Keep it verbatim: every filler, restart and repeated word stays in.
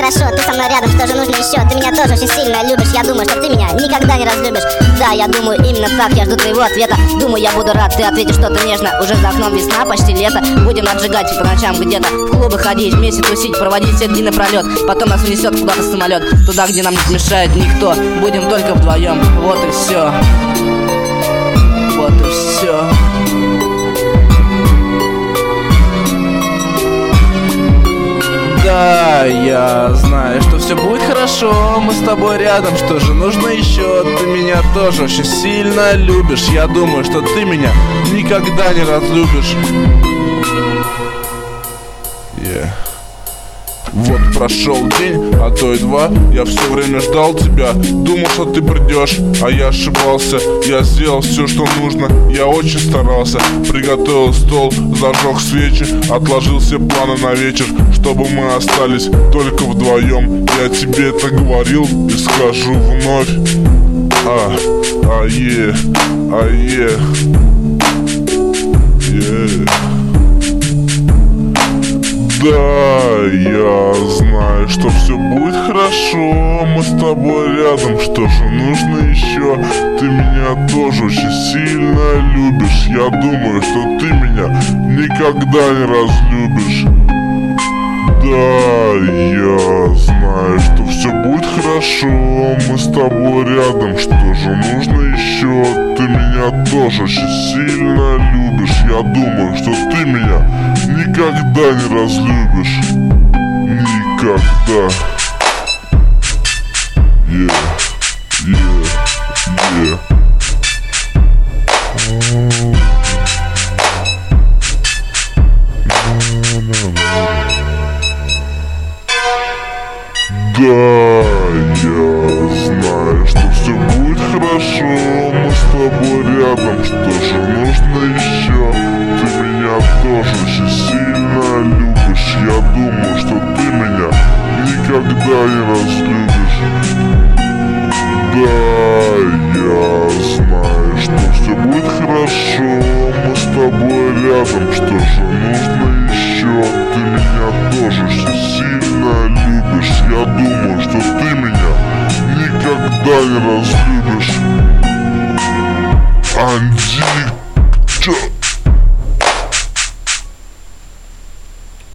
хорошо, ты со мной рядом, что же нужно еще? Ты меня тоже очень сильно любишь, я думаю, что ты меня никогда не разлюбишь. Да, я думаю именно так, я жду твоего ответа. Думаю, я буду рад, ты ответишь что-то нежно. Уже за окном весна, почти лето. Будем отжигать по ночам где-то, в клубы ходить, вместе тусить, проводить все дни напролет. Потом нас унесет куда-то самолет, туда, где нам не помешает никто. Будем только вдвоем, вот и все. Вот и все. Да, я знаю, что все будет хорошо, мы с тобой рядом, что же нужно еще? Ты меня тоже очень сильно любишь, я думаю, что ты меня никогда не разлюбишь. Yeah. Вот прошел день, а то и два. Я все время ждал тебя, думал, что ты придешь, а я ошибался. Я сделал все, что нужно, я очень старался. Приготовил стол, зажег свечи, отложил все планы на вечер, чтобы мы остались только вдвоем. Я тебе это говорил и скажу вновь. А, а е, а е, е. Да, я знаю, что все будет хорошо, мы с тобой рядом, что же нужно еще? Ты меня тоже очень сильно любишь, я думаю, что ты меня никогда не разлюбишь. Да, я знаю, что все будет хорошо, мы с тобой рядом, что же нужно еще? Ты меня тоже очень сильно любишь, я думаю, что ты меня никогда не разлюбишь. Никогда. Yeah, yeah, yeah. Да, я знаю, что все будет хорошо, мы с тобой рядом, что же нужно еще? Ты меня тоже очень сильно любишь, я думаю, что ты меня никогда не разлюбишь. Да, я знаю, что все будет хорошо, мы с тобой рядом, что же нужно еще? Ты меня тоже очень сильно любишь, я думаю, что ты меня никогда не разлюбишь.